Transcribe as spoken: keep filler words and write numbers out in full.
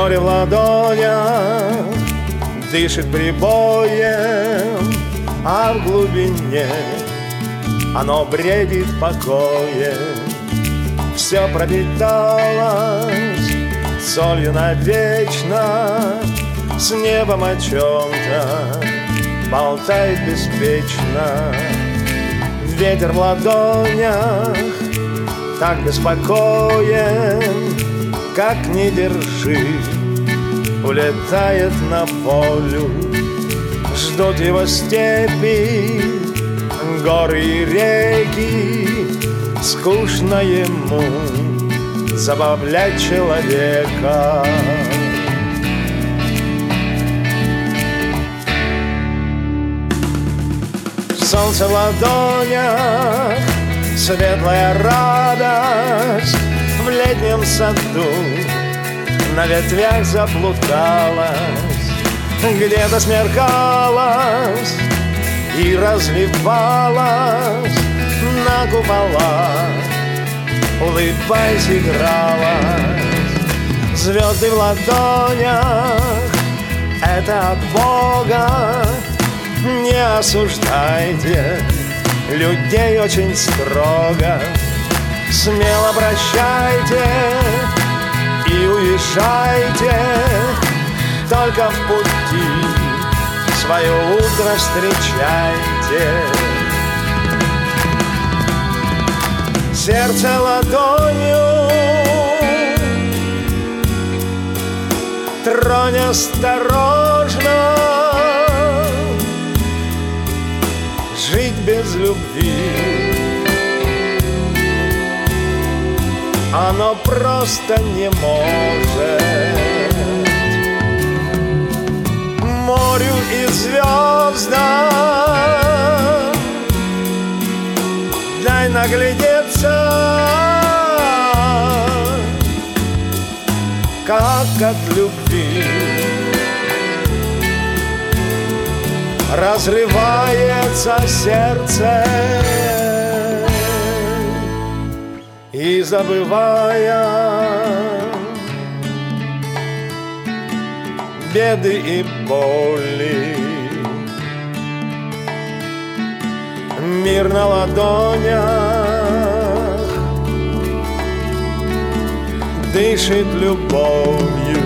Море в ладонях дышит прибоем, а в глубине оно бредит покоем. Все пропиталось солью навечно, с небом о чем-то болтает беспечно. Ветер в ладонях так беспокоен, как ни держи, улетает на волю. Ждут его степи, горы и реки. Скучно ему забавлять человека. Солнце в ладонях, светлая радость. В летнем саду на ветвях заплуталась, где-то смеркалась и разливалась на куполах, улыбаясь, игралась. Звезды в ладонях — это от Бога. Не осуждайте людей очень строго. Смело прощайте и уезжайте, только в пути свое утро встречайте. Сердце ладонью тронь осторожно. Жить без любви оно просто не может. Морю и звездам дай наглядеться, как от любви разрывается сердце. И забывая беды и боли, мир на ладонях дышит любовью.